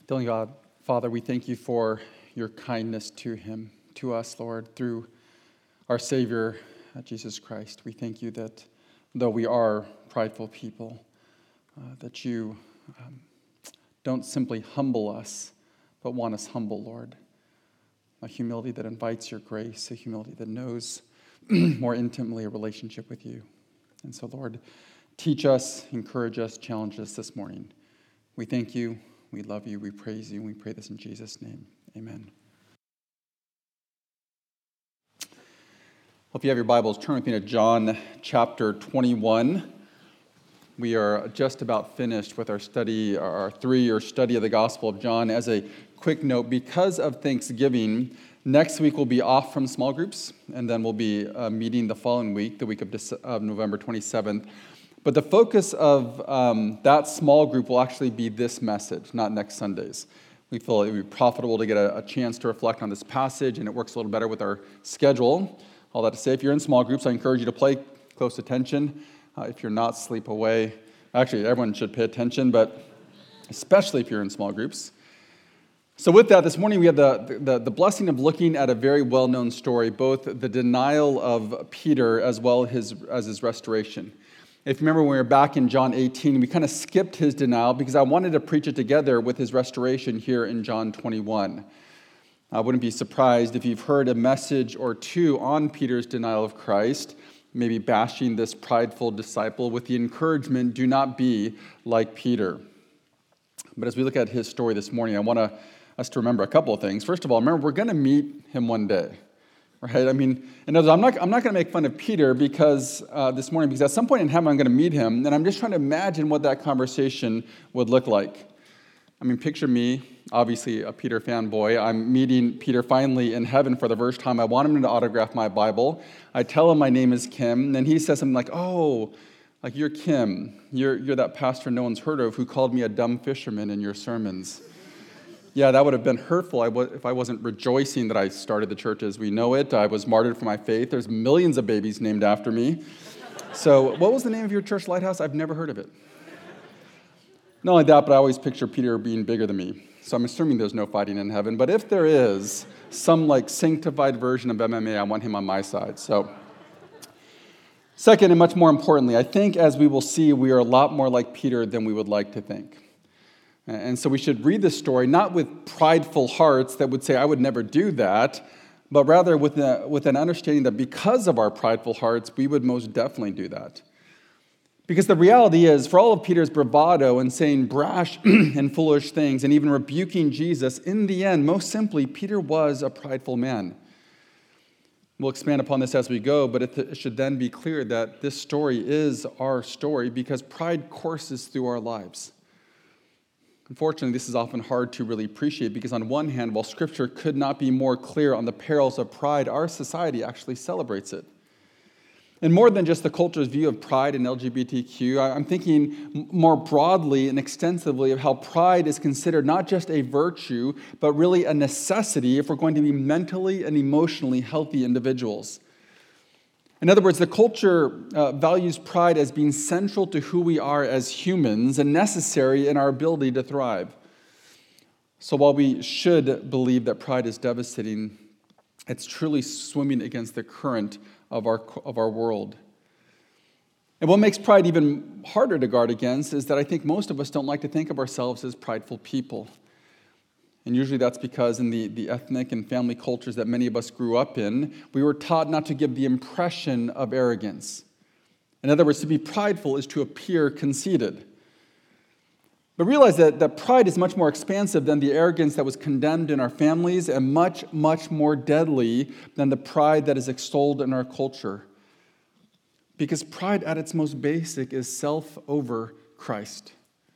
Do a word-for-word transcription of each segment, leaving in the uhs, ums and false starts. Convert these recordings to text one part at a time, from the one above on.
Dear God, Father, we thank you for your kindness to him, to us, Lord, through our Savior, uh, Jesus Christ. We thank you that though we are prideful people, uh, that you um, don't simply humble us, but want us humble, Lord. A humility that invites your grace, a humility that knows more intimately a relationship with you. And so, Lord, teach us, encourage us, challenge us this morning. We thank you. We love you, we praise you, and we pray this in Jesus' name. Amen. Well, if you have your Bibles, turn with me to John chapter twenty-one. We are just about finished with our study, our three-year study of the Gospel of John. As a quick note, because of Thanksgiving, next week we'll be off from small groups, and then we'll be uh, meeting the following week, the week of, Dece- of November twenty-seventh. But the focus of um, that small group will actually be this message, not next Sundays. We feel it would be profitable to get a, a chance to reflect on this passage, and it works a little better with our schedule. All that to say, if you're in small groups, I encourage you to pay close attention. Uh, if you're not, sleep away. Actually, everyone should pay attention, but especially if you're in small groups. So with that, this morning we have the, the, the blessing of looking at a very well-known story, both the denial of Peter as well his, as his restoration. If you remember when we were back in John eighteen, we kind of skipped his denial because I wanted to preach it together with his restoration here in John twenty-one. I wouldn't be surprised if you've heard a message or two on Peter's denial of Christ, maybe bashing this prideful disciple with the encouragement, do not be like Peter. But as we look at his story this morning, I want to, us to remember a couple of things. First of all, remember, we're going to meet him one day. Right? I mean, in other words, I'm not, I'm not going to make fun of Peter because uh, this morning, because at some point in heaven, I'm going to meet him, and I'm just trying to imagine what that conversation would look like. I mean, picture me, obviously a Peter fanboy. I'm meeting Peter finally in heaven for the first time. I want him to autograph my Bible. I tell him my name is Kim, and then he says something like, oh, like you're Kim. You're, you're that pastor no one's heard of who called me a dumb fisherman in your sermons. Yeah, that would have been hurtful if I wasn't rejoicing that I started the church as we know it. I was martyred for my faith. There's millions of babies named after me. So what was the name of your church, Lighthouse? I've never heard of it. Not only that, but I always picture Peter being bigger than me. So I'm assuming there's no fighting in heaven. But if there is some like sanctified version of M M A, I want him on my side. So second, and much more importantly, I think as we will see, we are a lot more like Peter than we would like to think. And so we should read this story not with prideful hearts that would say, I would never do that, but rather with, a, with an understanding that because of our prideful hearts, we would most definitely do that. Because the reality is, for all of Peter's bravado and saying brash and foolish things and even rebuking Jesus, in the end, most simply, Peter was a prideful man. We'll expand upon this as we go, but it should then be clear that this story is our story because pride courses through our lives. Unfortunately, this is often hard to really appreciate because on one hand, while Scripture could not be more clear on the perils of pride, our society actually celebrates it. And more than just the culture's view of pride and L G B T Q, I'm thinking more broadly and extensively of how pride is considered not just a virtue, but really a necessity if we're going to be mentally and emotionally healthy individuals. In other words, the culture uh, values pride as being central to who we are as humans and necessary in our ability to thrive. So while we should believe that pride is devastating, it's truly swimming against the current of our, of our world. And what makes pride even harder to guard against is that I think most of us don't like to think of ourselves as prideful people. And usually that's because in the, the ethnic and family cultures that many of us grew up in, we were taught not to give the impression of arrogance. In other words, to be prideful is to appear conceited. But realize that, that pride is much more expansive than the arrogance that was condemned in our families and much, much more deadly than the pride that is extolled in our culture. Because pride at its most basic is self over Christ.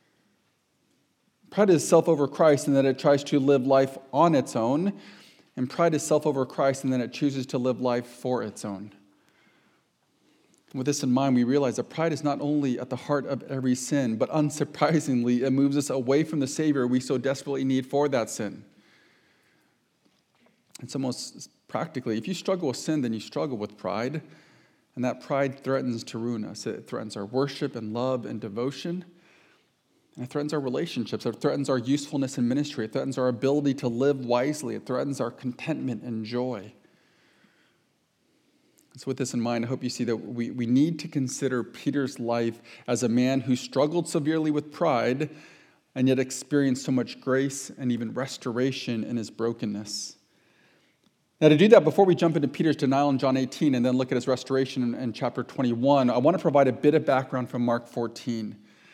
Pride is self over Christ in that it tries to live life on its own, and pride is self over Christ in that it chooses to live life for its own. With this in mind, we realize that pride is not only at the heart of every sin, but unsurprisingly, it moves us away from the Savior we so desperately need for that sin. It's almost practically, if you struggle with sin, then you struggle with pride, and that pride threatens to ruin us. It threatens our worship and love and devotion. And it threatens our relationships. It threatens our usefulness in ministry. It threatens our ability to live wisely. It threatens our contentment and joy. So with this in mind, I hope you see that we, we need to consider Peter's life as a man who struggled severely with pride and yet experienced so much grace and even restoration in his brokenness. Now, to do that, before we jump into Peter's denial in John eighteen and then look at his restoration in, in chapter twenty-one, I want to provide a bit of background from Mark fourteen.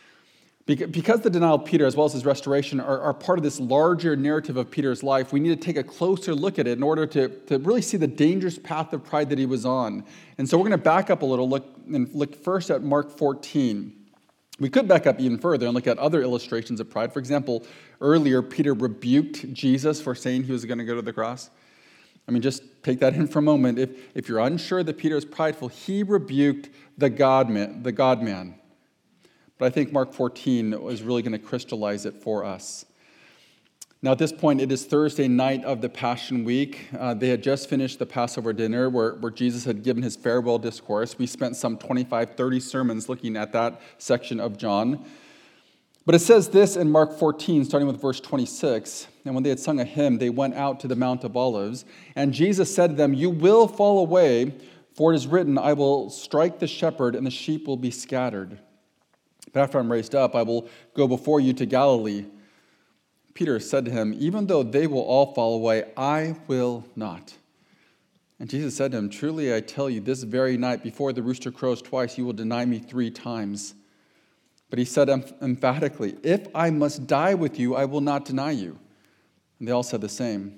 Because the denial of Peter, as well as his restoration, are, are part of this larger narrative of Peter's life, we need to take a closer look at it in order to, to really see the dangerous path of pride that he was on. And so we're going to back up a little look and look first at Mark fourteen. We could back up even further and look at other illustrations of pride. For example, earlier, Peter rebuked Jesus for saying he was going to go to the cross. I mean, just take that in for a moment. If, if you're unsure that Peter is prideful, he rebuked the God-man, the God-man. But I think Mark fourteen is really going to crystallize it for us. Now, at this point, it is Thursday night of the Passion Week. Uh, they had just finished the Passover dinner where, where Jesus had given his farewell discourse. We spent some twenty-five, thirty sermons looking at that section of John. But it says this in Mark fourteen, starting with verse twenty-six. And when they had sung a hymn, they went out to the Mount of Olives. And Jesus said to them, "You will fall away, for it is written, I will strike the shepherd, and the sheep will be scattered. But after I'm raised up, I will go before you to Galilee." Peter said to him, "Even though they will all fall away, I will not." And Jesus said to him, "Truly I tell you, this very night before the rooster crows twice, you will deny me three times." But he said emphatically, "If I must die with you, I will not deny you." And they all said the same.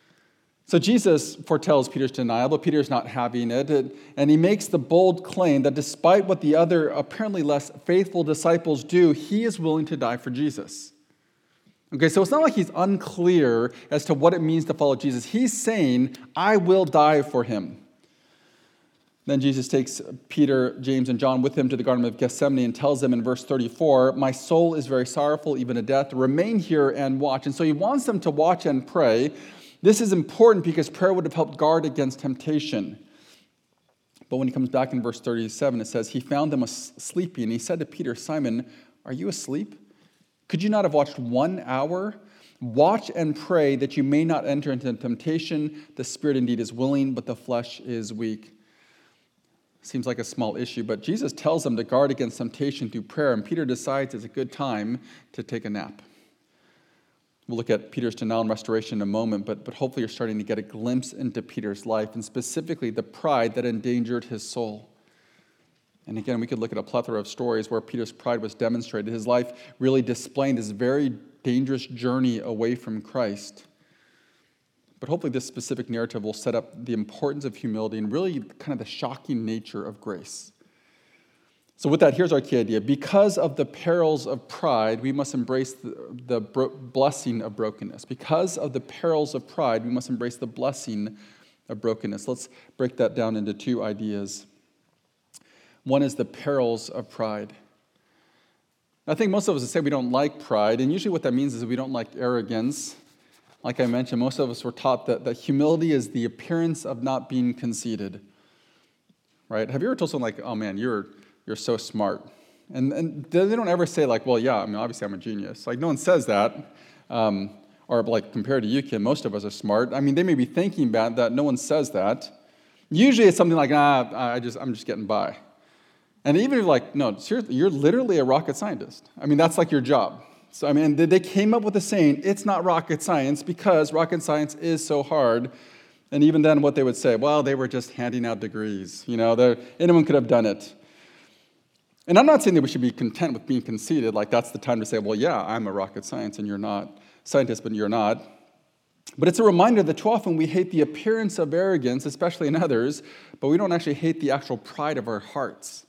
So Jesus foretells Peter's denial, but Peter's not having it. And he makes the bold claim that despite what the other apparently less faithful disciples do, he is willing to die for Jesus. Okay, so it's not like he's unclear as to what it means to follow Jesus. He's saying, I will die for him. Then Jesus takes Peter, James, and John with him to the Garden of Gethsemane and tells them in verse thirty-four, "My soul is very sorrowful, even to death. Remain here and watch." And so he wants them to watch and pray. This is important because prayer would have helped guard against temptation. But when he comes back in verse thirty-seven, it says, "He found them sleeping, and he said to Peter, 'Simon, are you asleep? Could you not have watched one hour? Watch and pray that you may not enter into temptation. The spirit indeed is willing, but the flesh is weak.'" Seems like a small issue, but Jesus tells them to guard against temptation through prayer, and Peter decides it's a good time to take a nap. We'll look at Peter's denial and restoration in a moment, but, but hopefully you're starting to get a glimpse into Peter's life, and specifically the pride that endangered his soul. And again, we could look at a plethora of stories where Peter's pride was demonstrated. His life really displayed this very dangerous journey away from Christ. But hopefully this specific narrative will set up the importance of humility and really kind of the shocking nature of grace. So with that, here's our key idea. Because of the perils of pride, we must embrace the, the bro- blessing of brokenness. Because of the perils of pride, we must embrace the blessing of brokenness. Let's break that down into two ideas. One is the perils of pride. I think most of us would say we don't like pride, and usually what that means is we don't like arrogance. Like I mentioned, most of us were taught that, that humility is the appearance of not being conceited. Right? Have you ever told someone like, "Oh man, you're you're so smart"? And, and they don't ever say like, "Well, yeah, I mean, obviously I'm a genius." Like no one says that. Um, or like compared to you, Kim, most of us are smart. I mean, they may be thinking about that. No one says that. Usually it's something like, "Ah, I just I'm just getting by." And even if you're like, "No, seriously, you're literally a rocket scientist." I mean, that's like your job. So, I mean, they came up with the saying, it's not rocket science because rocket science is so hard. And even then, what they would say, well, they were just handing out degrees. You know, anyone could have done it. And I'm not saying that we should be content with being conceited. Like, that's the time to say, well, yeah, I'm a rocket science and you're not. Scientist, but you're not. But it's a reminder that too often we hate the appearance of arrogance, especially in others, but we don't actually hate the actual pride of our hearts.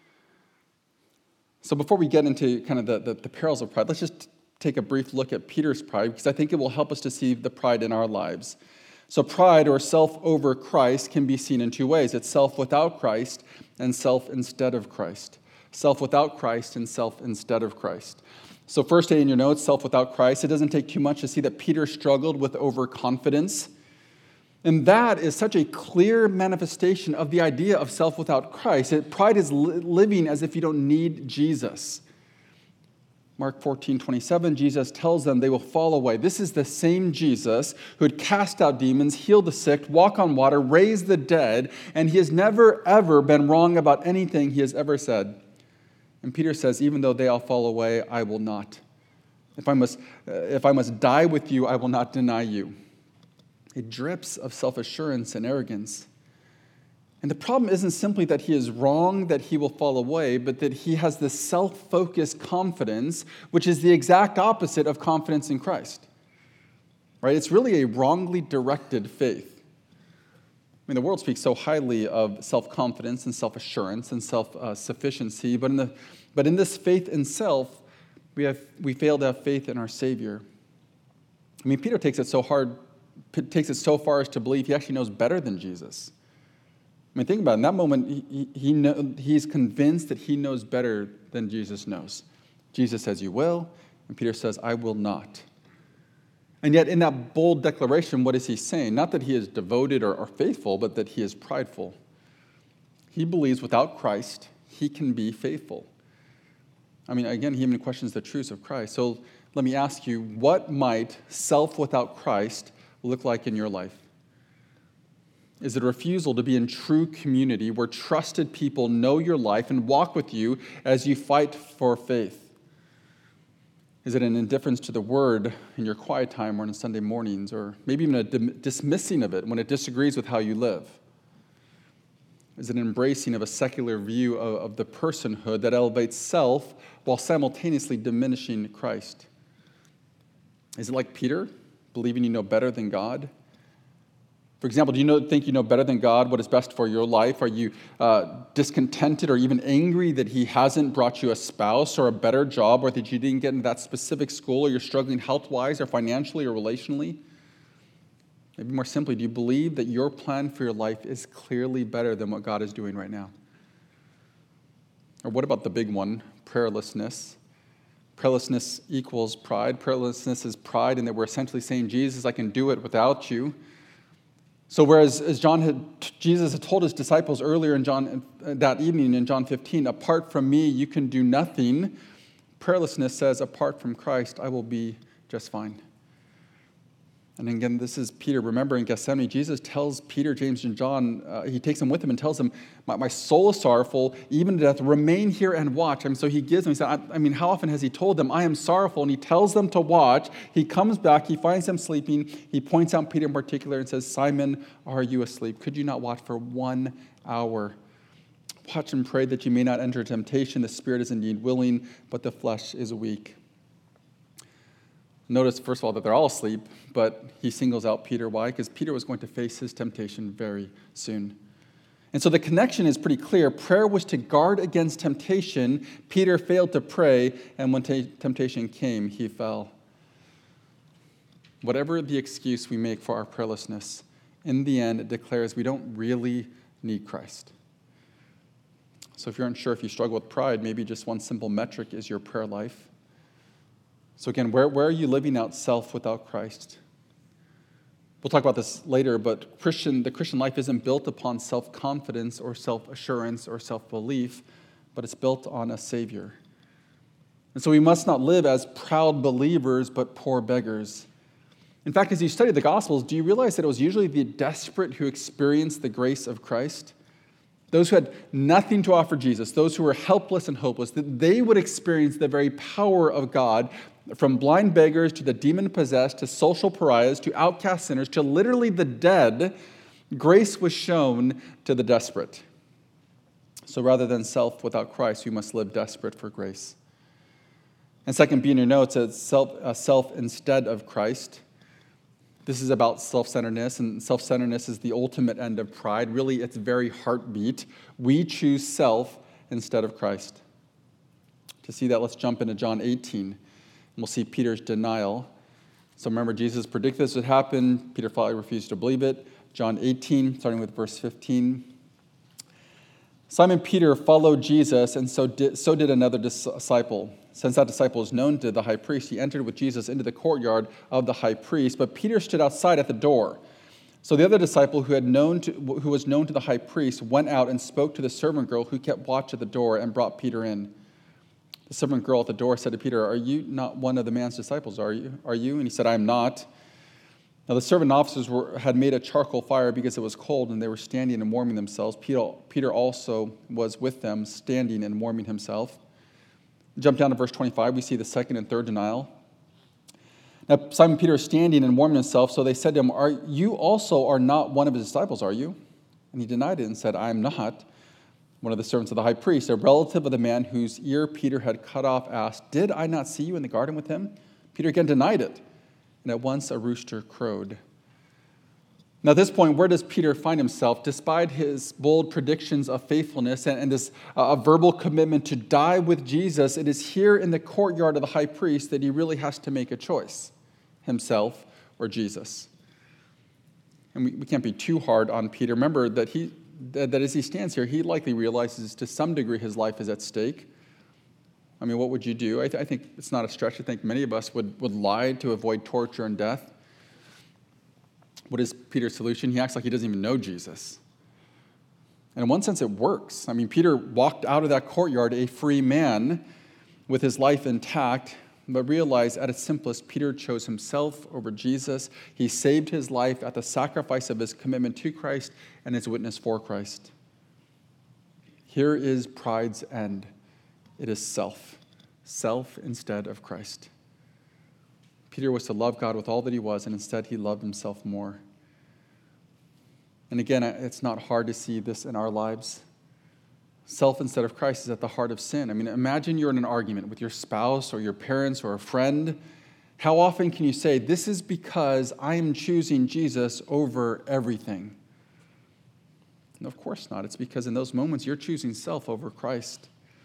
So before we get into kind of the, the, the perils of pride, let's just take a brief look at Peter's pride, because I think it will help us to see the pride in our lives. So pride, or self over Christ, can be seen in two ways. It's self without Christ and self instead of Christ. Self without Christ and self instead of Christ. So first A in your notes, self without Christ. It doesn't take too much to see that Peter struggled with overconfidence. And that is such a clear manifestation of the idea of self without Christ. It, pride is li- living as if you don't need Jesus. Mark fourteen twenty-seven, Jesus tells them they will fall away. This is the same Jesus who had cast out demons, healed the sick, walk on water, raised the dead, and he has never, ever been wrong about anything he has ever said. And Peter says, even though they all fall away, I will not. If I must, uh, if I must die with you, I will not deny you. It drips of self-assurance and arrogance. And the problem isn't simply that he is wrong, that he will fall away, but that he has this self-focused confidence, which is the exact opposite of confidence in Christ. Right? It's really a wrongly directed faith. I mean, the world speaks so highly of self-confidence and self-assurance and self-sufficiency, but in the but in this faith in self, we have we fail to have faith in our Savior. I mean, Peter takes it so hard, takes it so far as to believe he actually knows better than Jesus. I mean, think about it. In that moment, he, he know, he's convinced that he knows better than Jesus knows. Jesus says, you will, and Peter says, I will not. And yet, in that bold declaration, what is he saying? Not that he is devoted or, or faithful, but that he is prideful. He believes without Christ, he can be faithful. I mean, again, he even questions the truths of Christ. So let me ask you, what might self without Christ look like in your life? Is it a refusal to be in true community where trusted people know your life and walk with you as you fight for faith? Is it an indifference to the word in your quiet time or on Sunday mornings, or maybe even a dismissing of it when it disagrees with how you live? Is it an embracing of a secular view of, of the personhood that elevates self while simultaneously diminishing Christ? Is it like Peter, believing you know better than God? For example, do you know, think you know better than God what is best for your life? Are you uh, discontented or even angry that he hasn't brought you a spouse or a better job, or that you didn't get into that specific school, or you're struggling health-wise or financially or relationally? Maybe more simply, do you believe that your plan for your life is clearly better than what God is doing right now? Or what about the big one, prayerlessness? Prayerlessness equals pride. Prayerlessness is pride in that we're essentially saying, Jesus, I can do it without you. So whereas as John had, Jesus had told his disciples earlier in John that evening in John fifteen, apart from me, you can do nothing, prayerlessness says, apart from Christ, I will be just fine. And again, this is Peter. Remember in Gethsemane, Jesus tells Peter, James, and John, uh, he takes them with him and tells them, my, my soul is sorrowful, even to death, remain here and watch. I mean, so he gives them, he said, I, I mean, how often has he told them, I am sorrowful? And he tells them to watch. He comes back, he finds them sleeping. He points out Peter in particular and says, Simon, are you asleep? Could you not watch for one hour? Watch and pray that you may not enter temptation. The spirit is indeed willing, but the flesh is weak. Notice, first of all, that they're all asleep, but he singles out Peter. Why? Because Peter was going to face his temptation very soon. And so the connection is pretty clear. Prayer was to guard against temptation. Peter failed to pray, and when t- temptation came, he fell. Whatever the excuse we make for our prayerlessness, in the end, it declares we don't really need Christ. So if you're unsure if you struggle with pride, maybe just one simple metric is your prayer life. So again, where, where are you living out self without Christ? We'll talk about this later, but Christian, the Christian life isn't built upon self-confidence or self-assurance or self-belief, but it's built on a Savior. And so we must not live as proud believers, but poor beggars. In fact, as you study the Gospels, do you realize that it was usually the desperate who experienced the grace of Christ? Those who had nothing to offer Jesus, those who were helpless and hopeless, that they would experience the very power of God. From blind beggars to the demon-possessed to social pariahs to outcast sinners to literally the dead, grace was shown to the desperate. So rather than self without Christ, we must live desperate for grace. And second, be in your notes, it's self, uh, self instead of Christ. This is about self-centeredness, and self-centeredness is the ultimate end of pride. Really, its very heartbeat. We choose self instead of Christ. To see that, let's jump into John eighteen. We'll see Peter's denial. So remember, Jesus predicted this would happen. Peter finally refused to believe it. John eighteen, starting with verse fifteen. Simon Peter followed Jesus, and so did, so did another disciple. Since that disciple is known to the high priest, he entered with Jesus into the courtyard of the high priest, but Peter stood outside at the door. So the other disciple who had known to, who was known to the high priest went out and spoke to the servant girl who kept watch at the door and brought Peter in. The servant girl at the door said to Peter, "Are you not one of the man's disciples, are you? Are you?" And he said, "I am not." Now the servant officers were, had made a charcoal fire because it was cold, and they were standing and warming themselves. Peter, Peter also was with them, standing and warming himself. Jump down to verse twenty-five, we see the second and third denial. Now Simon Peter is standing and warming himself, so they said to him, "Are you also are not one of his disciples, are you?" And he denied it and said, "I am not." One of the servants of the high priest, a relative of the man whose ear Peter had cut off, asked, "Did I not see you in the garden with him?" Peter again denied it, and at once a rooster crowed. Now at this point, where does Peter find himself? Despite his bold predictions of faithfulness and, and this uh, verbal commitment to die with Jesus, it is here in the courtyard of the high priest that he really has to make a choice, himself or Jesus. And we, we can't be too hard on Peter. Remember that he that, that as he stands here, he likely realizes to some degree his life is at stake. I mean, what would you do? I, th- I think it's not a stretch. I think many of us would, would lie to avoid torture and death. What is Peter's solution? He acts like he doesn't even know Jesus. And in one sense, it works. I mean, Peter walked out of that courtyard a free man with his life intact, but realized at its simplest, Peter chose himself over Jesus. He saved his life at the sacrifice of his commitment to Christ and his witness for Christ. Here is pride's end. It is self. Self instead of Christ. Peter was to love God with all that he was, and instead he loved himself more. And again, it's not hard to see this in our lives. Self instead of Christ is at the heart of sin. I mean, imagine you're in an argument with your spouse or your parents or a friend. How often can you say, "This is because I am choosing Jesus over everything"? No, of course not. It's because in those moments you're choosing self over Christ.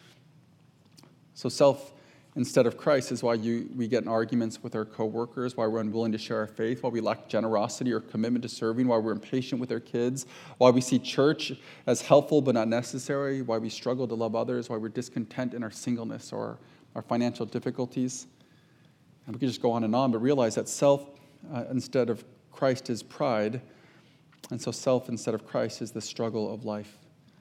So self instead of Christ is why you, we get in arguments with our coworkers, why we're unwilling to share our faith, why we lack generosity or commitment to serving, why we're impatient with our kids, why we see church as helpful but not necessary, why we struggle to love others, why we're discontent in our singleness or our financial difficulties. And we could just go on and on, but realize that self uh, instead of Christ is pride, and so self instead of Christ is the struggle of life.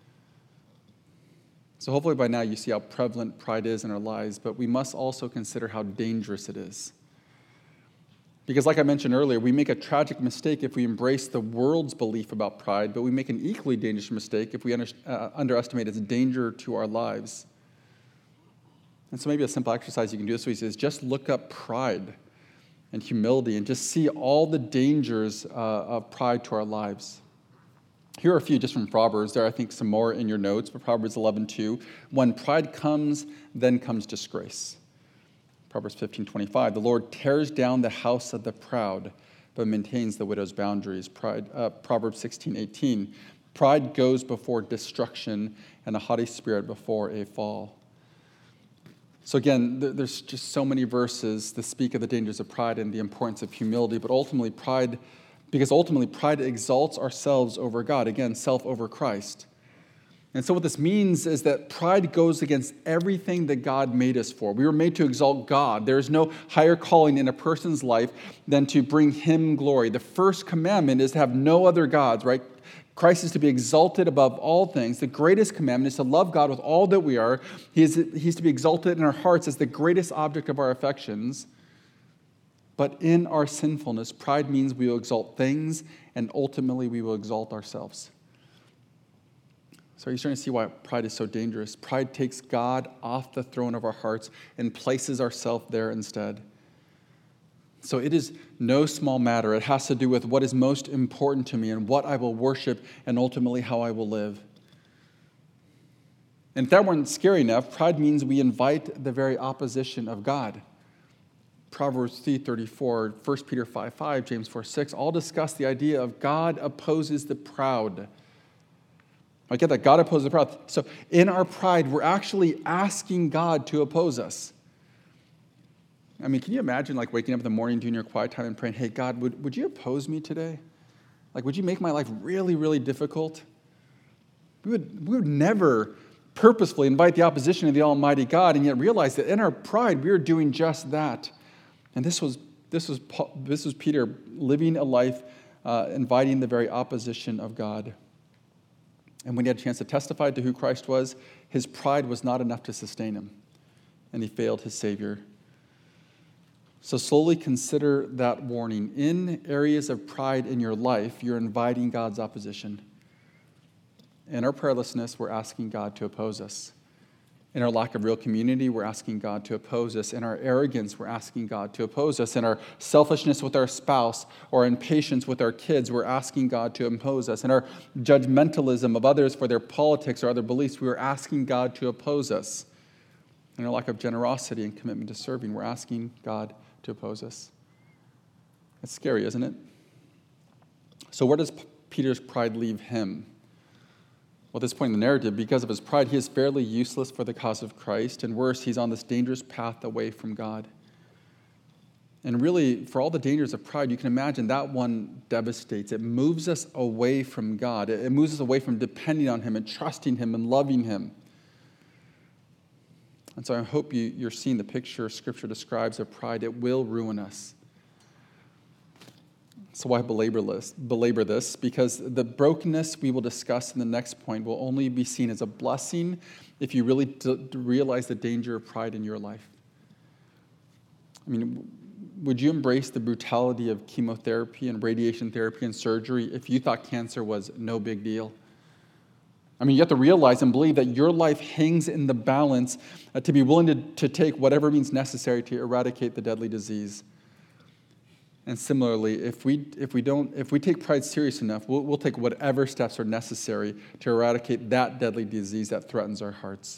So hopefully by now you see how prevalent pride is in our lives, but we must also consider how dangerous it is. Because like I mentioned earlier, we make a tragic mistake if we embrace the world's belief about pride, but we make an equally dangerous mistake if we under, uh, underestimate its danger to our lives. And so maybe a simple exercise you can do this week is just look up pride and humility and just see all the dangers uh, of pride to our lives. Here are a few just from Proverbs. There are, I think, some more in your notes, but Proverbs eleven two. When pride comes, then comes disgrace. Proverbs fifteen twenty-five. The Lord tears down the house of the proud, but maintains the widow's boundaries. Pride, uh, Proverbs sixteen eighteen. Pride goes before destruction, and a haughty spirit before a fall. So again, there's just so many verses that speak of the dangers of pride and the importance of humility, but ultimately pride Because ultimately, pride exalts ourselves over God. Again, self over Christ. And so what this means is that pride goes against everything that God made us for. We were made to exalt God. There is no higher calling in a person's life than to bring him glory. The first commandment is to have no other gods, right? Christ is to be exalted above all things. The greatest commandment is to love God with all that we are. He is, he's to be exalted in our hearts as the greatest object of our affections. But in our sinfulness, pride means we will exalt things, and ultimately we will exalt ourselves. So you're starting to see why pride is so dangerous. Pride takes God off the throne of our hearts and places ourselves there instead. So it is no small matter. It has to do with what is most important to me and what I will worship and ultimately how I will live. And if that weren't scary enough, pride means we invite the very opposition of God. Proverbs three thirty-four, First Peter five five, James four six, all discuss the idea of God opposes the proud. I get that, God opposes the proud. So in our pride, we're actually asking God to oppose us. I mean, can you imagine like waking up in the morning, doing your quiet time and praying, "Hey, God, would, would you oppose me today? Like, would you make my life really, really difficult?" We would, we would never purposefully invite the opposition of the Almighty God and yet realize that in our pride, we are doing just that. And this was this was this was Peter living a life uh, inviting the very opposition of God. And when he had a chance to testify to who Christ was, his pride was not enough to sustain him. and he failed his Savior. So slowly consider that warning. In areas of pride in your life, you're inviting God's opposition. In our prayerlessness, we're asking God to oppose us. In our lack of real community, we're asking God to oppose us. In our arrogance, we're asking God to oppose us. In our selfishness with our spouse or impatience with our kids, we're asking God to oppose us. In our judgmentalism of others for their politics or other beliefs, we're asking God to oppose us. In our lack of generosity and commitment to serving, we're asking God to oppose us. It's scary, isn't it? So where does Peter's pride leave him? Well, at this point in the narrative, because of his pride, he is fairly useless for the cause of Christ, and worse, he's on this dangerous path away from God. And really, for all the dangers of pride, you can imagine that one devastates. It moves us away from God. It moves us away from depending on him and trusting him and loving him. And so I hope you, you're seeing the picture Scripture describes of pride. It will ruin us. So why belabor this? belabor this? Because the brokenness we will discuss in the next point will only be seen as a blessing if you really d- realize the danger of pride in your life. I mean, would you embrace the brutality of chemotherapy and radiation therapy and surgery if you thought cancer was no big deal? I mean, you have to realize and believe that your life hangs in the balance uh, to be willing to, to take whatever means necessary to eradicate the deadly disease. And similarly, if we if we don't if we take pride serious enough, we'll, we'll take whatever steps are necessary to eradicate that deadly disease that threatens our hearts.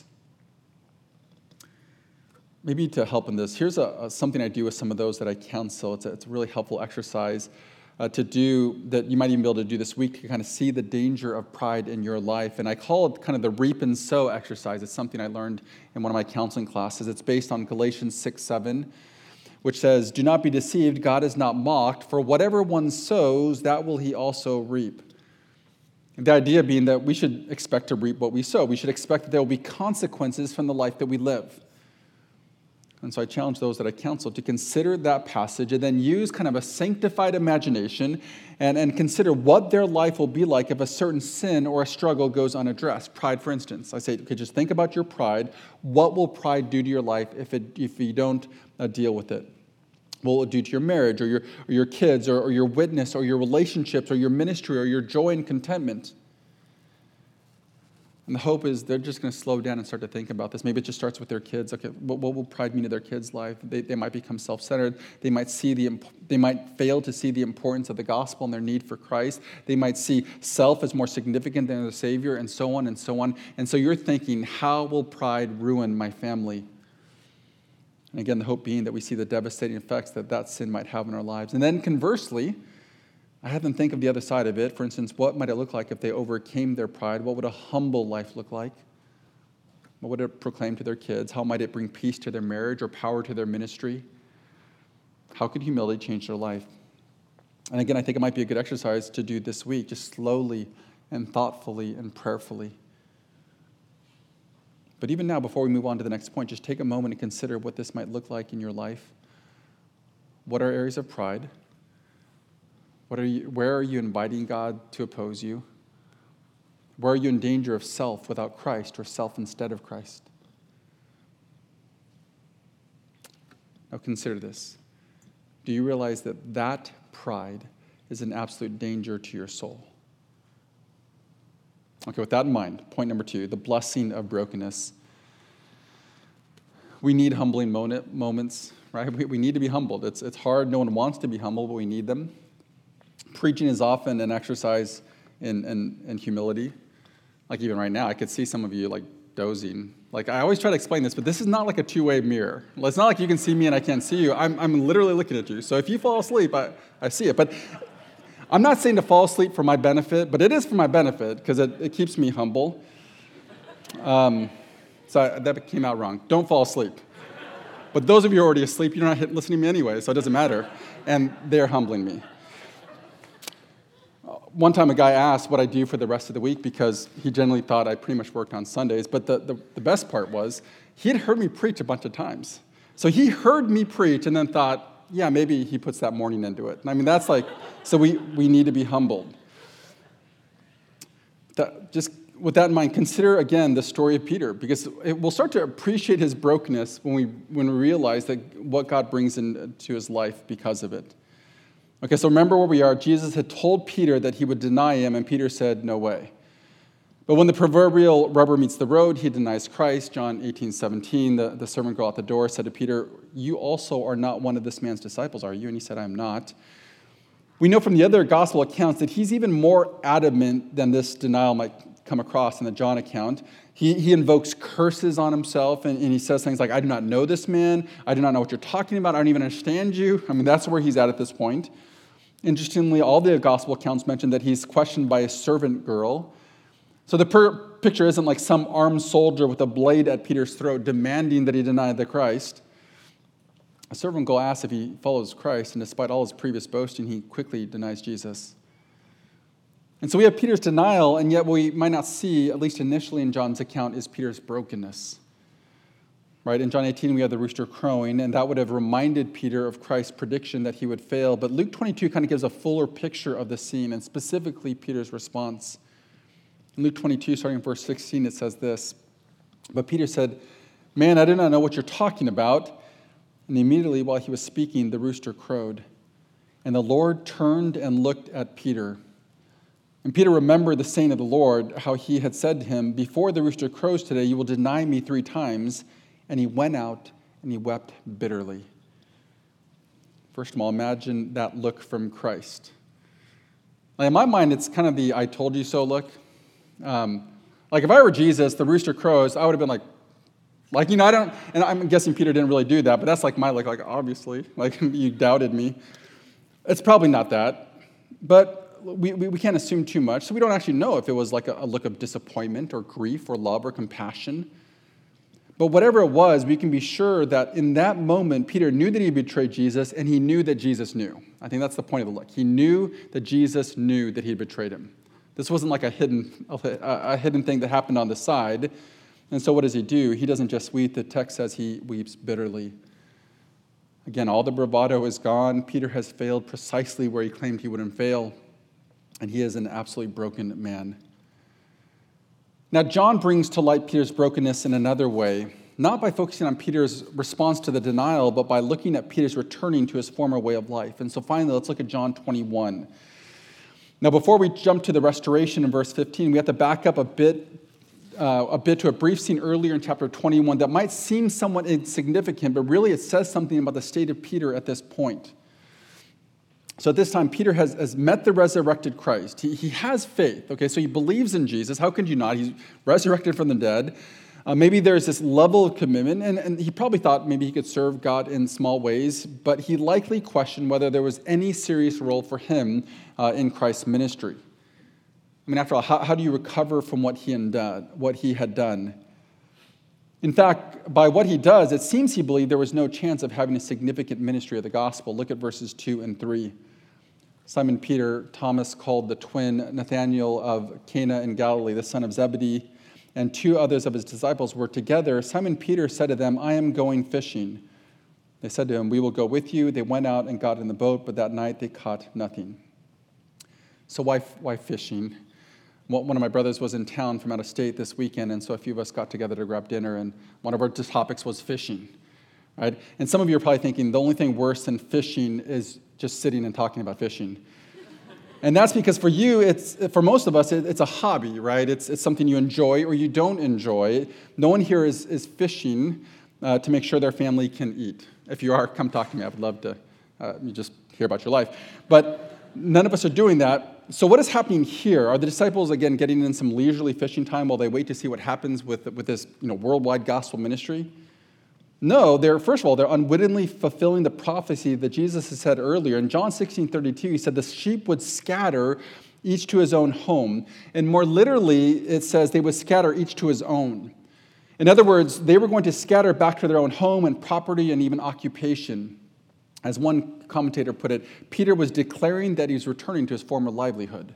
Maybe to help in this, here's a, a something I do with some of those that I counsel. It's a, it's a really helpful exercise uh, to do that you might even be able to do this week to kind of see the danger of pride in your life. And I call it kind of the reap and sow exercise. It's something I learned in one of my counseling classes. It's based on Galatians six seven. Which says, "Do not be deceived, God is not mocked, for whatever one sows, that will he also reap." The idea being that we should expect to reap what we sow. We should expect that there will be consequences from the life that we live. And so I challenge those that I counsel to consider that passage and then use kind of a sanctified imagination and, and consider what their life will be like if a certain sin or a struggle goes unaddressed. Pride, for instance. I say, okay, just think about your pride. What will pride do to your life if it if you don't uh, deal with it? What will it do to your marriage or your, or your kids or, or your witness or your relationships or your ministry or your joy and contentment? And the hope is they're just going to slow down and start to think about this. Maybe it just starts with their kids. Okay, what, what will pride mean to their kids' life? They, they might become self-centered. They might see the they might fail to see the importance of the gospel and their need for Christ. They might see self as more significant than their Savior, and so on and so on. And so you're thinking, how will pride ruin my family? And again, the hope being that we see the devastating effects that that sin might have in our lives. And then conversely, I have them think of the other side of it. For instance, what might it look like if they overcame their pride? What would a humble life look like? What would it proclaim to their kids? How might it bring peace to their marriage or power to their ministry? How could humility change their life? And again, I think it might be a good exercise to do this week, just slowly and thoughtfully and prayerfully. But even now, before we move on to the next point, just take a moment and consider what this might look like in your life. What are areas of pride? What are you, where are you inviting God to oppose you? Where are you in danger of self without Christ or self instead of Christ? Now consider this. Do you realize that that pride is an absolute danger to your soul? Okay, with that in mind, point number two, the blessing of brokenness. We need humbling moments, right? We, we need to be humbled. It's, it's hard. No one wants to be humble, but we need them. Preaching is often an exercise in, in, in humility. Like even right now, I could see some of you like dozing. Like I always try to explain this, but this is not like a two-way mirror. It's not like you can see me and I can't see you. I'm, I'm literally looking at you. So if you fall asleep, I, I see it. But I'm not saying to fall asleep for my benefit, but it is for my benefit because it, it keeps me humble. Um, so I, that came out wrong. Don't fall asleep. But those of you who are already asleep, you're not listening to me anyway, so it doesn't matter. And they're humbling me. One time a guy asked what I do for the rest of the week because he generally thought I pretty much worked on Sundays. But the, the, the best part was he had heard me preach a bunch of times. So he heard me preach and then thought, yeah, maybe he puts that morning into it. I mean, that's like, so we, we need to be humbled. That, just with that in mind, consider again the story of Peter, because it, we'll start to appreciate his brokenness when we when we realize that what God brings into his life because of it. Okay, so remember where we are. Jesus had told Peter that he would deny him, and Peter said, "No way." But when the proverbial rubber meets the road, he denies Christ. John eighteen seventeen, the, the servant girl at the door said to Peter, "You also are not one of this man's disciples, are you?" And he said, "I am not." We know from the other gospel accounts that he's even more adamant than this denial might come across in the John account. He, he invokes curses on himself, and, and he says things like, "I do not know this man. I do not know what you're talking about. I don't even understand you." I mean, that's where he's at at this point. Interestingly, all the gospel accounts mention that he's questioned by a servant girl. So the per- picture isn't like some armed soldier with a blade at Peter's throat demanding that he deny the Christ. A servant girl asks if he follows Christ, and despite all his previous boasting, he quickly denies Jesus. And so we have Peter's denial, and yet what we might not see, at least initially in John's account, is Peter's brokenness. Right? In John eighteen, we have the rooster crowing, and that would have reminded Peter of Christ's prediction that he would fail. But Luke twenty-two kind of gives a fuller picture of the scene, and specifically Peter's response. In Luke twenty-two, starting in verse sixteen, it says this, "But Peter said, 'Man, I do not know what you're talking about.' And immediately while he was speaking, the rooster crowed. And the Lord turned and looked at Peter. And Peter remembered the saying of the Lord, how he had said to him, 'Before the rooster crows today, you will deny me three times.' And he went out and he wept bitterly." First of all, imagine that look from Christ. Now, in my mind, it's kind of the "I told you so" look. Um, like if I were Jesus, the rooster crows, I would have been like, like, you know, I don't, and I'm guessing Peter didn't really do that, but that's like my look, like, obviously, like, you doubted me. It's probably not that, but we, we, we can't assume too much, so we don't actually know if it was like a, a look of disappointment or grief or love or compassion. But whatever it was, we can be sure that in that moment, Peter knew that he betrayed Jesus, and he knew that Jesus knew. I think that's the point of the look. He knew that Jesus knew that he had betrayed him. This wasn't like a hidden, a, a hidden thing that happened on the side. And so what does he do? He doesn't just weep. The text says he weeps bitterly. Again, all the bravado is gone. Peter has failed precisely where he claimed he wouldn't fail, and he is an absolutely broken man. Now, John brings to light Peter's brokenness in another way, not by focusing on Peter's response to the denial, but by looking at Peter's returning to his former way of life. And so finally, let's look at John twenty-one. Now, before we jump to the restoration in verse fifteen, we have to back up a bit Uh, a bit to a brief scene earlier in chapter twenty-one that might seem somewhat insignificant, but really it says something about the state of Peter at this point. So at this time, Peter has, has met the resurrected Christ. He, he has faith, okay? So he believes in Jesus. How could you not? He's resurrected from the dead. Uh, maybe there's this level of commitment, and, and he probably thought maybe he could serve God in small ways, but he likely questioned whether there was any serious role for him uh, in Christ's ministry. I mean, after all, how, how do you recover from what he, had done, what he had done? In fact, by what he does, it seems he believed there was no chance of having a significant ministry of the gospel. Look at verses two and three. Simon Peter, Thomas called the twin, Nathanael of Cana in Galilee, the son of Zebedee, and two others of his disciples were together. Simon Peter said to them, "I am going fishing." They said to him, "We will go with you." They went out and got in the boat, but that night they caught nothing. So why, why fishing? One of my brothers was in town from out of state this weekend, and so a few of us got together to grab dinner, and one of our topics was fishing, right? And some of you are probably thinking the only thing worse than fishing is just sitting and talking about fishing. And that's because for you, it's for most of us, it, it's a hobby, right? It's, it's something you enjoy or you don't enjoy. No one here is, is fishing uh, to make sure their family can eat. If you are, come talk to me. I would love to uh, you just hear about your life. But none of us are doing that. So what is happening here? Are the disciples, again, getting in some leisurely fishing time while they wait to see what happens with, with this you know, worldwide gospel ministry? No, they're, first of all, they're unwittingly fulfilling the prophecy that Jesus had said earlier. In John sixteen thirty-two, he said the sheep would scatter each to his own home. And more literally, it says they would scatter each to his own. In other words, they were going to scatter back to their own home and property and even occupation. As one commentator put it, Peter was declaring that he's returning to his former livelihood.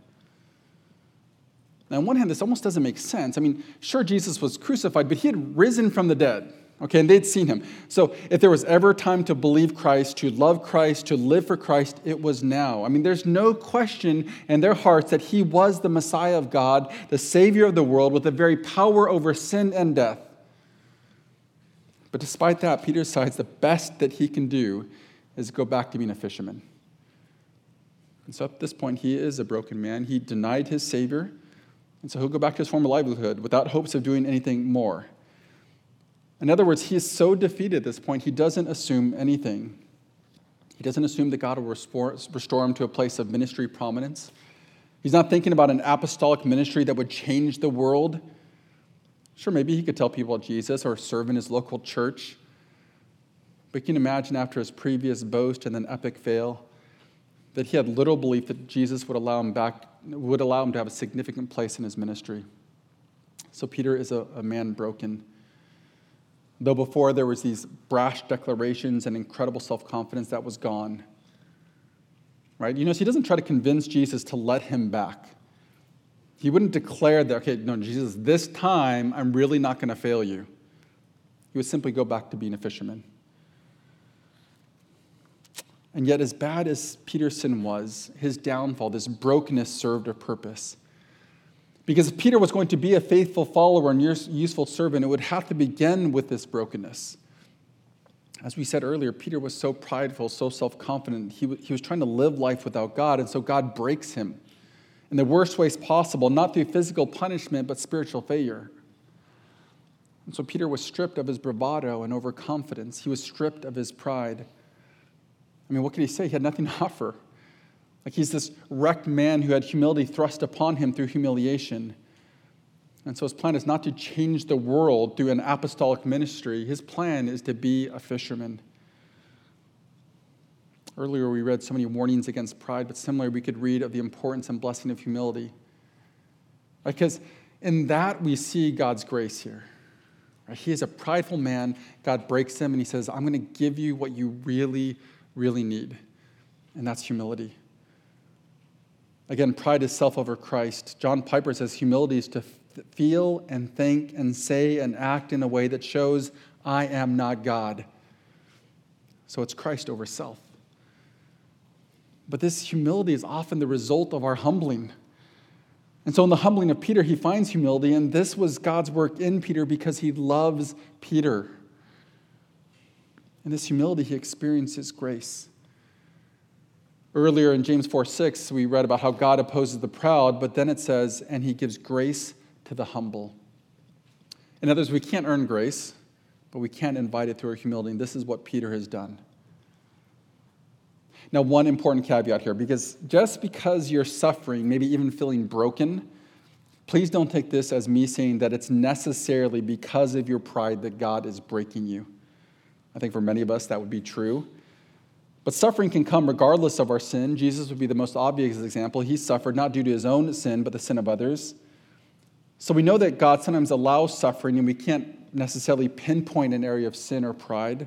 Now, on one hand, this almost doesn't make sense. I mean, sure, Jesus was crucified, but he had risen from the dead. Okay, and they'd seen him. So if there was ever time to believe Christ, to love Christ, to live for Christ, it was now. I mean, there's no question in their hearts that he was the Messiah of God, the Savior of the world, with the very power over sin and death. But despite that, Peter decides the best that he can do is go back to being a fisherman. And so at this point, he is a broken man. He denied his Savior, and so he'll go back to his former livelihood without hopes of doing anything more. In other words, he is so defeated at this point, he doesn't assume anything. He doesn't assume that God will restore, restore him to a place of ministry prominence. He's not thinking about an apostolic ministry that would change the world. Sure, maybe he could tell people about Jesus or serve in his local church. But you can imagine after his previous boast and then epic fail, that he had little belief that Jesus would allow him back, would allow him to have a significant place in his ministry. So Peter is a, a man broken. Though before there was these brash declarations and incredible self-confidence, that was gone. Right? You know, so he doesn't try to convince Jesus to let him back. He wouldn't declare that, okay, no, Jesus, this time I'm really not going to fail you. He would simply go back to being a fisherman. And yet, as bad as Peter's sin was, his downfall, this brokenness served a purpose. Because if Peter was going to be a faithful follower and useful servant, it would have to begin with this brokenness. As we said earlier, Peter was so prideful, so self-confident. He, he was trying to live life without God, and so God breaks him in the worst ways possible, not through physical punishment, but spiritual failure. And so Peter was stripped of his bravado and overconfidence. He was stripped of his pride. I mean, what could he say? He had nothing to offer. Like he's this wrecked man who had humility thrust upon him through humiliation. And so his plan is not to change the world through an apostolic ministry. His plan is to be a fisherman. Earlier we read so many warnings against pride, but similarly we could read of the importance and blessing of humility. Because in that we see God's grace here. He is a prideful man. God breaks him and he says, I'm going to give you what you really, really need. And that's humility. Again, pride is self over Christ. John Piper says humility is to feel and think and say and act in a way that shows I am not God. So it's Christ over self. But this humility is often the result of our humbling. And so in the humbling of Peter, he finds humility, and this was God's work in Peter because he loves Peter. In this humility, he experiences grace. Earlier in James four six, we read about how God opposes the proud, but then it says, and he gives grace to the humble. In other words, we can't earn grace, but we can invite it through our humility, and this is what Peter has done. Now, one important caveat here, because just because you're suffering, maybe even feeling broken, please don't take this as me saying that it's necessarily because of your pride that God is breaking you. I think for many of us that would be true. But suffering can come regardless of our sin. Jesus would be the most obvious example. He suffered not due to his own sin, but the sin of others. So we know that God sometimes allows suffering, and we can't necessarily pinpoint an area of sin or pride.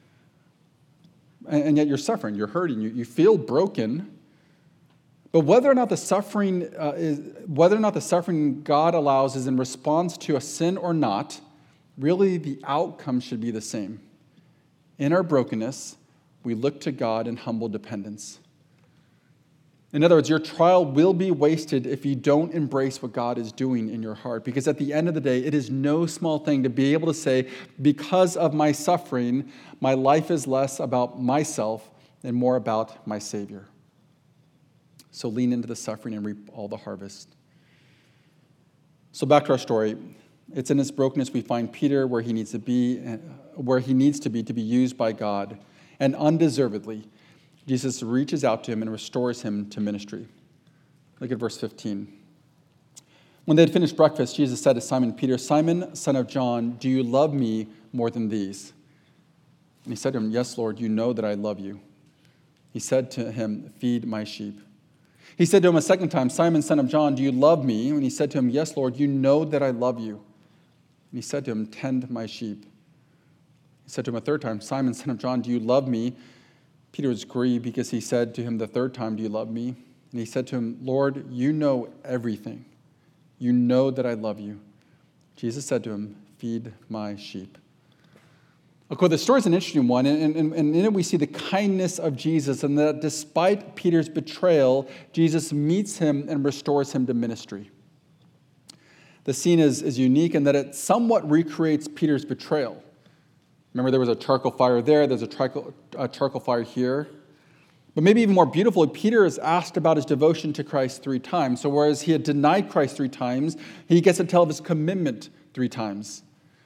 And yet you're suffering, you're hurting, you, you feel broken. But whether or not the suffering uh, is, whether or not the suffering God allows is in response to a sin or not, really the outcome should be the same. In our brokenness, we look to God in humble dependence. In other words, your trial will be wasted if you don't embrace what God is doing in your heart. Because at the end of the day, it is no small thing to be able to say, because of my suffering, my life is less about myself and more about my Savior. So lean into the suffering and reap all the harvest. So back to our story. It's in his brokenness we find Peter where he needs to be, where he needs to be to be used by God. And undeservedly, Jesus reaches out to him and restores him to ministry. Look at verse fifteen. When they had finished breakfast, Jesus said to Simon Peter, Simon, son of John, do you love me more than these? And he said to him, yes, Lord, you know that I love you. He said to him, feed my sheep. He said to him a second time, Simon, son of John, do you love me? And he said to him, yes, Lord, you know that I love you. And he said to him, tend my sheep. He said to him a third time, Simon, son of John, do you love me? Peter was grieved because he said to him the third time, do you love me? And he said to him, Lord, you know everything. You know that I love you. Jesus said to him, feed my sheep. Okay, the story is an interesting one, and, and, and in it we see the kindness of Jesus, and that despite Peter's betrayal, Jesus meets him and restores him to ministry. The scene is, is unique in that it somewhat recreates Peter's betrayal. Remember, there was a charcoal fire there, there's a charcoal, a charcoal fire here. But maybe even more beautifully, Peter is asked about his devotion to Christ three times. So whereas he had denied Christ three times, he gets to tell of his commitment three times.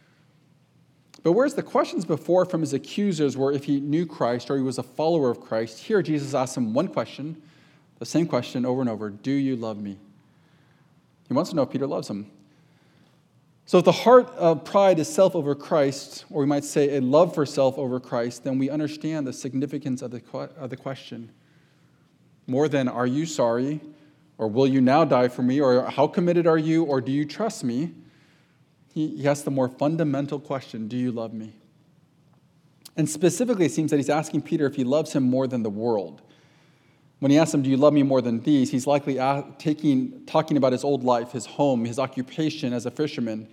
But whereas the questions before from his accusers were if he knew Christ or he was a follower of Christ, here Jesus asks him one question, the same question over and over, do you love me? He wants to know if Peter loves him. So if the heart of pride is self over Christ, or we might say a love for self over Christ, then we understand the significance of the, of the question. More than, are you sorry? Or will you now die for me? Or how committed are you? Or do you trust me? He, he asks the more fundamental question, do you love me? And specifically, it seems that he's asking Peter if he loves him more than the world. When he asks him, do you love me more than these? He's likely taking, talking about his old life, his home, his occupation as a fisherman.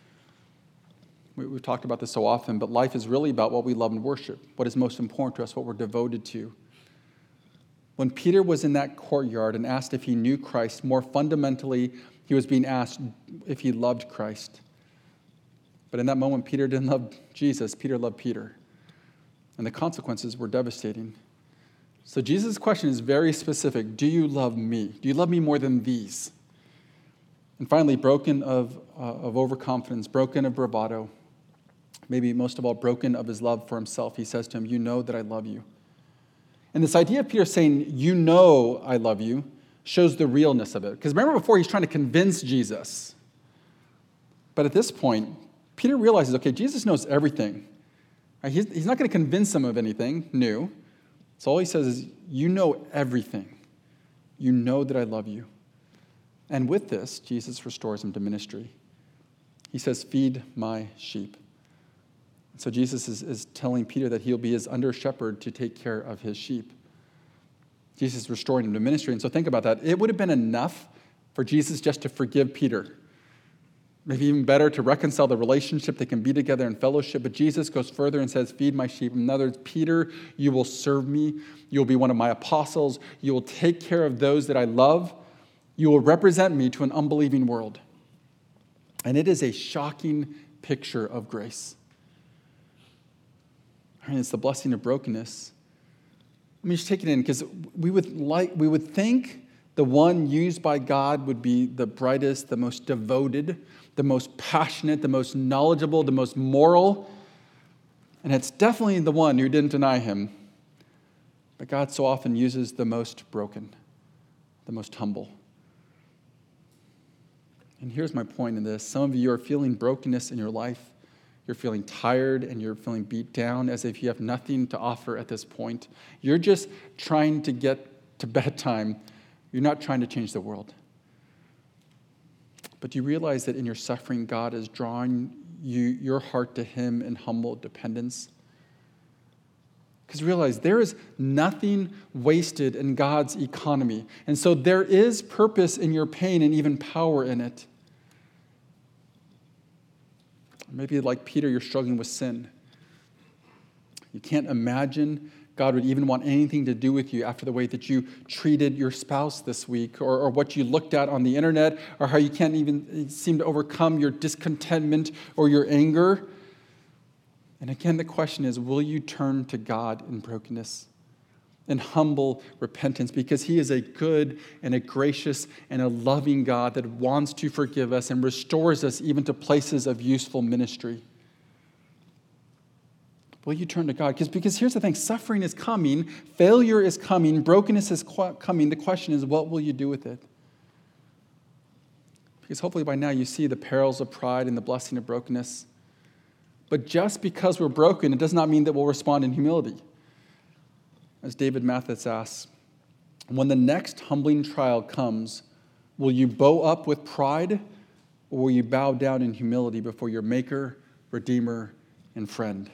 We, we've talked about this so often, but life is really about what we love and worship, what is most important to us, what we're devoted to. When Peter was in that courtyard and asked if he knew Christ, more fundamentally, he was being asked if he loved Christ. But in that moment, Peter didn't love Jesus. Peter loved Peter. And the consequences were devastating. So Jesus' question is very specific. Do you love me? Do you love me more than these? And finally, broken of, uh, of overconfidence, broken of bravado, maybe most of all, broken of his love for himself, he says to him, you know that I love you. And this idea of Peter saying, you know I love you, shows the realness of it. Because remember before, he's trying to convince Jesus. But at this point, Peter realizes, okay, Jesus knows everything. Right? He's, he's not going to convince him of anything new. So all he says is, you know everything. You know that I love you. And with this, Jesus restores him to ministry. He says, feed my sheep. So Jesus is, is telling Peter that he'll be his under shepherd to take care of his sheep. Jesus is restoring him to ministry. And so think about that. It would have been enough for Jesus just to forgive Peter. Maybe even better to reconcile the relationship. They can be together in fellowship. But Jesus goes further and says, feed my sheep. In other words, Peter, you will serve me. You will be one of my apostles. You will take care of those that I love. You will represent me to an unbelieving world. And it is a shocking picture of grace. I mean, it's the blessing of brokenness. Let me just take it in, because we would like we would think the one used by God would be the brightest, the most devoted, the most passionate, the most knowledgeable, the most moral. And it's definitely the one who didn't deny him. But God so often uses the most broken, the most humble. And here's my point in this. Some of you are feeling brokenness in your life. You're feeling tired and you're feeling beat down as if you have nothing to offer at this point. You're just trying to get to bedtime. You're not trying to change the world. But you realize that in your suffering, God is drawing you, your heart to him in humble dependence. Because realize there is nothing wasted in God's economy. And so there is purpose in your pain and even power in it. Maybe like Peter, you're struggling with sin. You can't imagine God would even want anything to do with you after the way that you treated your spouse this week, or, or what you looked at on the internet, or how you can't even seem to overcome your discontentment or your anger. And again, the question is, will you turn to God in brokenness, in humble repentance? Because he is a good and a gracious and a loving God that wants to forgive us and restores us even to places of useful ministry. Will you turn to God? Because, because here's the thing, suffering is coming, failure is coming, brokenness is coming. The question is, what will you do with it? Because hopefully by now you see the perils of pride and the blessing of brokenness. But just because we're broken, it does not mean that we'll respond in humility. As David Mathis asks, when the next humbling trial comes, will you bow up with pride, or will you bow down in humility before your Maker, Redeemer, and Friend?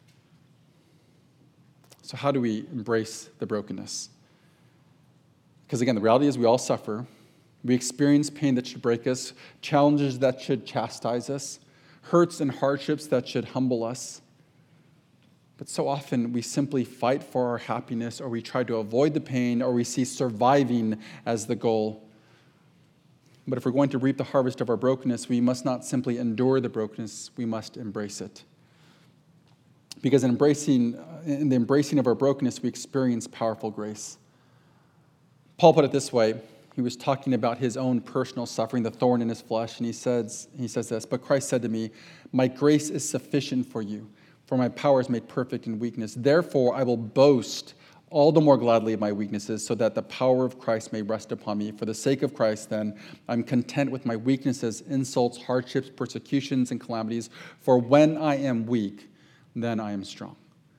So how do we embrace the brokenness? Because again, the reality is we all suffer. We experience pain that should break us, challenges that should chastise us, hurts and hardships that should humble us. But so often we simply fight for our happiness, or we try to avoid the pain, or we see surviving as the goal. But if we're going to reap the harvest of our brokenness, we must not simply endure the brokenness, we must embrace it. Because in embracing, in the embracing of our brokenness, we experience powerful grace. Paul put it this way. He was talking about his own personal suffering, the thorn in his flesh, and he says, he says this, "But Christ said to me, 'My grace is sufficient for you, for my power is made perfect in weakness. Therefore, I will boast all the more gladly of my weaknesses, so that the power of Christ may rest upon me. For the sake of Christ, then, I'm content with my weaknesses, insults, hardships, persecutions, and calamities. For when I am weak, then I am strong.'"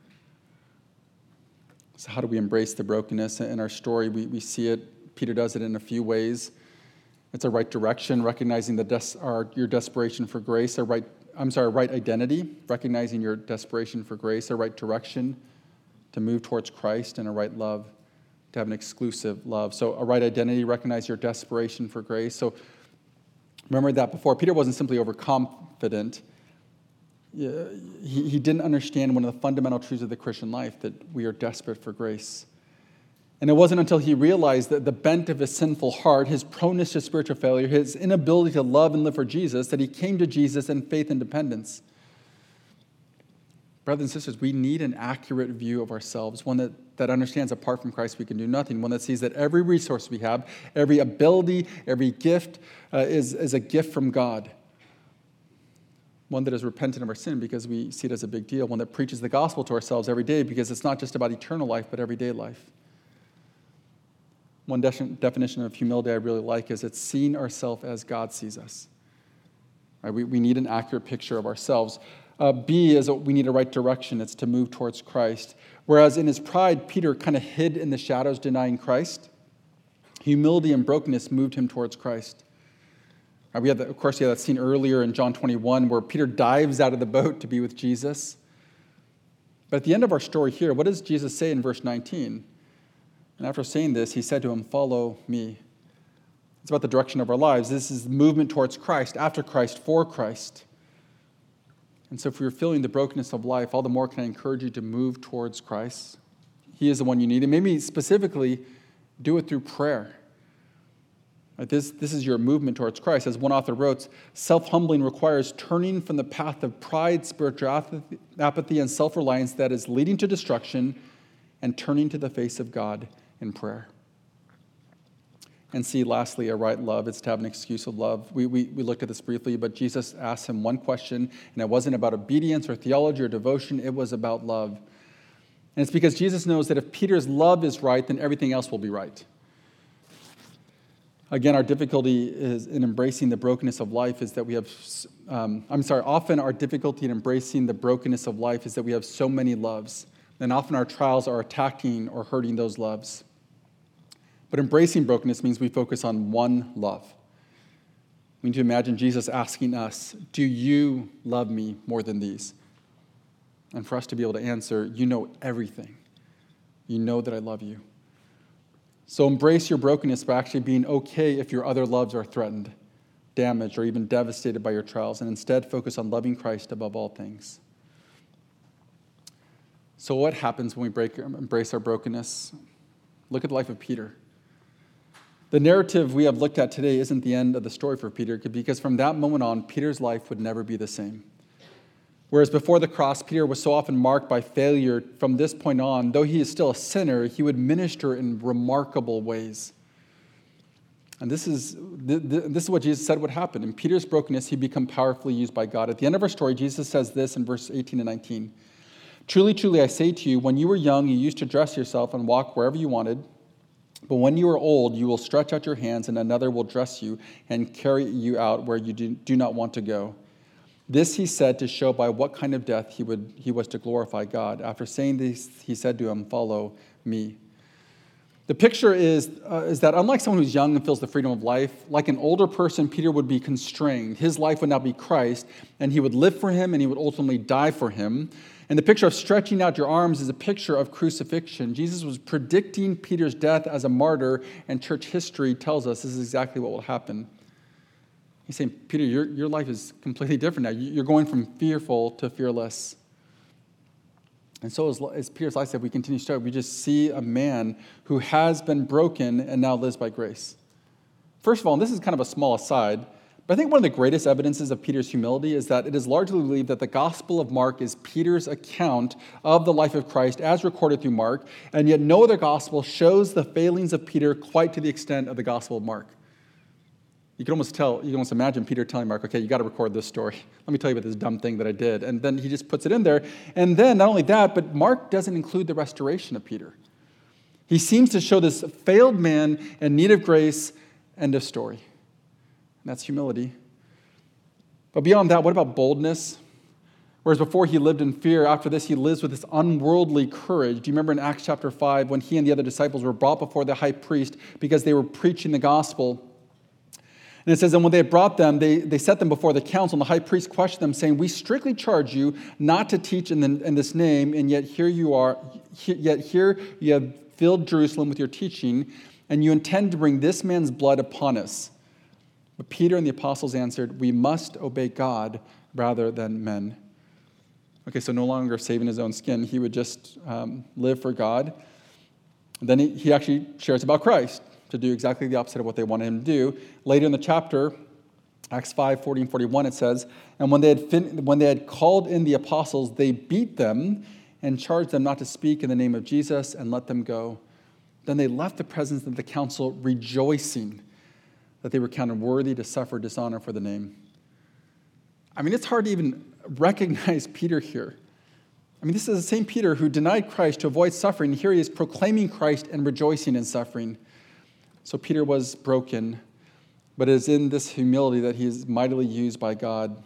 So how do we embrace the brokenness? In our story, we, we see it. Peter does it in a few ways. It's a right direction, recognizing the des- our, your desperation for grace, a right, I'm sorry, right identity, recognizing your desperation for grace, a right direction to move towards Christ, and a right love, to have an exclusive love. So a right identity, recognize your desperation for grace. So remember that before. Peter wasn't simply overconfident. He, he didn't understand one of the fundamental truths of the Christian life, that we are desperate for grace. And it wasn't until he realized that the bent of his sinful heart, his proneness to spiritual failure, his inability to love and live for Jesus, that he came to Jesus in faith and dependence. Brothers and sisters, we need an accurate view of ourselves, one that, that understands apart from Christ we can do nothing, one that sees that every resource we have, every ability, every gift uh, is, is a gift from God. One that is repentant of our sin because we see it as a big deal, one that preaches the gospel to ourselves every day because it's not just about eternal life, but everyday life. One de- definition of humility I really like is it's seeing ourselves as God sees us. Right? We, we need an accurate picture of ourselves. Uh, B is we need a right direction. It's to move towards Christ. Whereas in his pride, Peter kind of hid in the shadows, denying Christ. Humility and brokenness moved him towards Christ. Right? We had, the, of course, we had that scene earlier in John twenty-one where Peter dives out of the boat to be with Jesus. But at the end of our story here, what does Jesus say in verse nineteen? And after saying this, he said to him, "Follow me." It's about the direction of our lives. This is movement towards Christ, after Christ, for Christ. And so if you're feeling the brokenness of life, all the more can I encourage you to move towards Christ. He is the one you need. And maybe specifically, do it through prayer. Right? This, this is your movement towards Christ. As one author wrote, self-humbling requires turning from the path of pride, spiritual apathy, and self-reliance that is leading to destruction, and turning to the face of God in prayer. And see, lastly, a right love. It's to have an exclusive love. We, we, we looked at this briefly, but Jesus asked him one question, and it wasn't about obedience or theology or devotion. It was about love. And it's because Jesus knows that if Peter's love is right, then everything else will be right. Again, our difficulty is in embracing the brokenness of life is that we have, um, I'm sorry, often our difficulty in embracing the brokenness of life is that we have so many loves. And often our trials are attacking or hurting those loves. But embracing brokenness means we focus on one love. We need to imagine Jesus asking us, "Do you love me more than these?" And for us to be able to answer, "You know everything. You know that I love you." So embrace your brokenness by actually being okay if your other loves are threatened, damaged, or even devastated by your trials, and instead focus on loving Christ above all things. So what happens when we break, embrace our brokenness? Look at the life of Peter. The narrative we have looked at today isn't the end of the story for Peter, because from that moment on, Peter's life would never be the same. Whereas before the cross, Peter was so often marked by failure, from this point on, though he is still a sinner, he would minister in remarkable ways. And this is, this is what Jesus said would happen. In Peter's brokenness, he'd become powerfully used by God. At the end of our story, Jesus says this in verse eighteen and nineteen. "Truly, truly, I say to you, when you were young, you used to dress yourself and walk wherever you wanted. But when you are old, you will stretch out your hands, and another will dress you and carry you out where you do, do not want to go." This he said to show by what kind of death he would he was to glorify God. After saying this, he said to him, "Follow me." The picture is, uh, is that unlike someone who's young and feels the freedom of life, like an older person, Peter would be constrained. His life would now be Christ, and he would live for him, and he would ultimately die for him. And the picture of stretching out your arms is a picture of crucifixion. Jesus was predicting Peter's death as a martyr, and church history tells us this is exactly what will happen. He's saying, Peter, your, your life is completely different now. You're going from fearful to fearless. And so as, as Peter's life said, we continue to start, we just see a man who has been broken and now lives by grace. First of all, and this is kind of a small aside, but I think one of the greatest evidences of Peter's humility is that it is largely believed that the Gospel of Mark is Peter's account of the life of Christ as recorded through Mark, and yet no other gospel shows the failings of Peter quite to the extent of the Gospel of Mark. You can almost tell, you can almost imagine Peter telling Mark, okay, you got to record this story. Let me tell you about this dumb thing that I did. And then he just puts it in there. And then not only that, but Mark doesn't include the restoration of Peter. He seems to show this failed man in need of grace, end of story. That's humility. But beyond that, what about boldness? Whereas before he lived in fear, after this he lives with this unworldly courage. Do you remember in Acts chapter five when he and the other disciples were brought before the high priest because they were preaching the gospel? And it says, and when they had brought them, they, they set them before the council, and the high priest questioned them, saying, we strictly charge you not to teach in, the, in this name, and yet here you are, yet here you have filled Jerusalem with your teaching, and you intend to bring this man's blood upon us. But Peter and the apostles answered, we must obey God rather than men. Okay, so no longer saving his own skin, he would just um, live for God. And then he, he actually shares about Christ to do exactly the opposite of what they wanted him to do. Later in the chapter, Acts five, forty and forty-one, it says, and when they had fin- when they had called in the apostles, they beat them and charged them not to speak in the name of Jesus and let them go. Then they left the presence of the council rejoicing that they were counted worthy to suffer dishonor for the name. I mean, it's hard to even recognize Peter here. I mean, this is the same Peter who denied Christ to avoid suffering. Here he is proclaiming Christ and rejoicing in suffering. So Peter was broken, but it is in this humility that he is mightily used by God.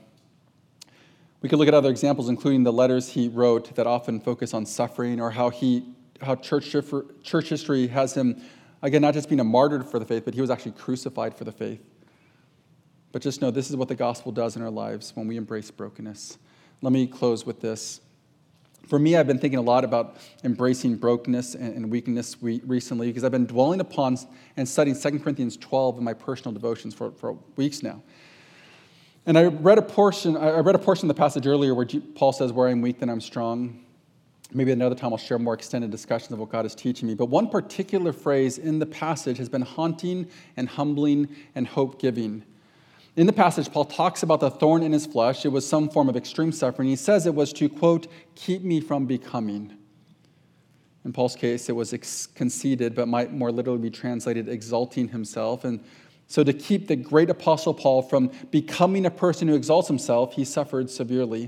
We could look at other examples, including the letters he wrote that often focus on suffering, or how he, how church, church history has him, again, not just being a martyr for the faith, but he was actually crucified for the faith. But just know this is what the gospel does in our lives when we embrace brokenness. Let me close with this. For me, I've been thinking a lot about embracing brokenness and weakness recently because I've been dwelling upon and studying Second Corinthians twelve in my personal devotions for, for weeks now. And I read a portion, I read a portion of the passage earlier where Paul says, where I'm weak, then I'm strong. Maybe another time I'll share more extended discussions of what God is teaching me. But one particular phrase in the passage has been haunting and humbling and hope-giving. In the passage, Paul talks about the thorn in his flesh. It was some form of extreme suffering. He says it was to, quote, keep me from becoming. In Paul's case, it was ex- conceited, but might more literally be translated exalting himself. And so to keep the great apostle Paul from becoming a person who exalts himself, he suffered severely.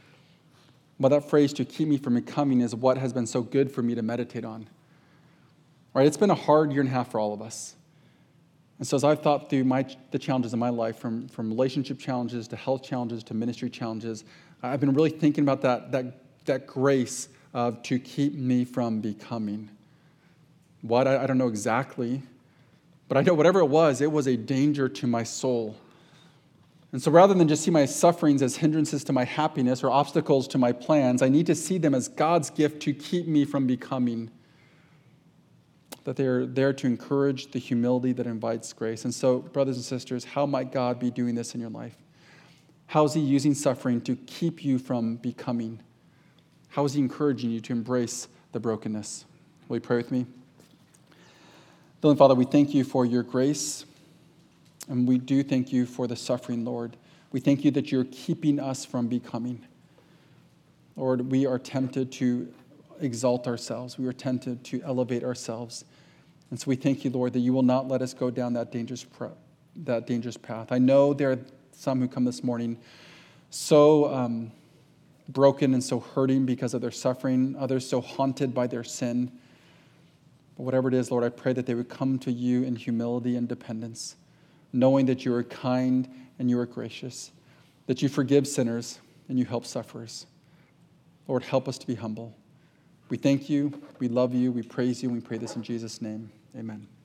But that phrase, to keep me from becoming, is what has been so good for me to meditate on. All right, it's been a hard year and a half for all of us. And so as I've thought through my, the challenges in my life, from, from relationship challenges to health challenges to ministry challenges, I've been really thinking about that, that, that grace of to keep me from becoming. What? I, I don't know exactly, but I know whatever it was, it was a danger to my soul. And so rather than just see my sufferings as hindrances to my happiness or obstacles to my plans, I need to see them as God's gift to keep me from becoming. That they're there to encourage the humility that invites grace. And so, brothers and sisters, how might God be doing this in your life? How is he using suffering to keep you from becoming? How is he encouraging you to embrace the brokenness? Will you pray with me? Heavenly Father, we thank you for your grace. And we do thank you for the suffering, Lord. We thank you that you're keeping us from becoming. Lord, we are tempted to exalt ourselves. We are tempted to elevate ourselves. And so we thank you, Lord, that you will not let us go down that dangerous, that dangerous path. I know there are some who come this morning so um, broken and so hurting because of their suffering, others so haunted by their sin. But whatever it is, Lord, I pray that they would come to you in humility and dependence, knowing that you are kind and you are gracious, that you forgive sinners and you help sufferers. Lord, help us to be humble. We thank you, we love you, we praise you, and we pray this in Jesus' name. Amen.